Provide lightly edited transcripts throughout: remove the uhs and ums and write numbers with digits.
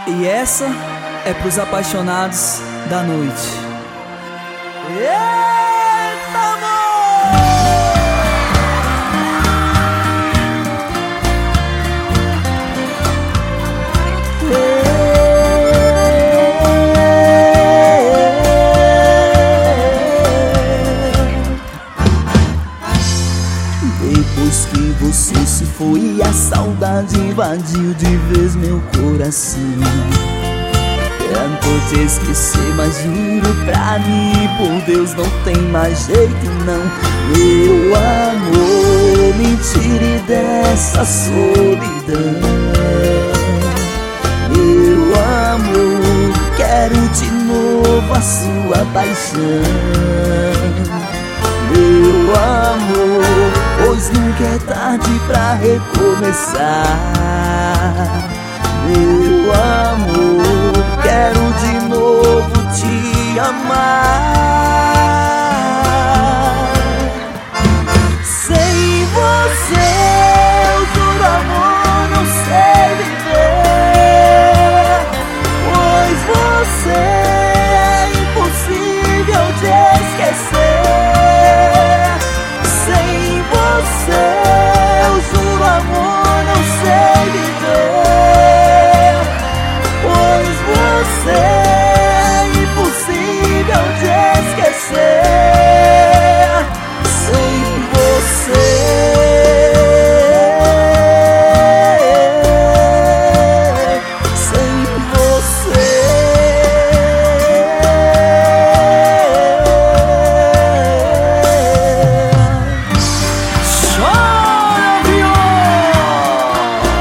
E essa é pros apaixonados da noite. Eita, amor! Depois que você se foi, a saudade invadiu de vez meu coração. Tento te esquecer, mas juro pra mim, por Deus, não tem mais jeito não. Meu amor, me tire dessa solidão. Meu amor, quero de novo a sua paixão. Meu amor, pois nunca é tarde pra recomeçar. Meu amor, quero de novo te amar. Sem você, eu juro, amor, não sei viver, pois você é impossível de esquecer. Sem você, eu juro, amor, não sei viver, pois você é impossível de esquecer. Sem você, sem você. Chora, viola!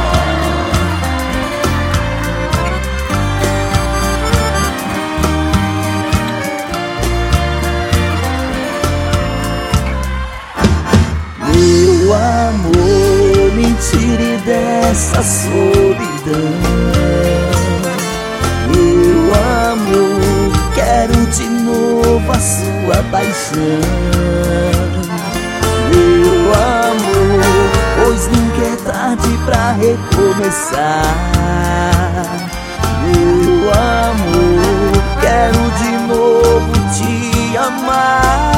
Meu amor, me tire dessa solidão. Meu amor, quero de novo a sua paixão. Meu amor, pois nunca é tarde pra recomeçar. Meu amor, quero de novo te amar.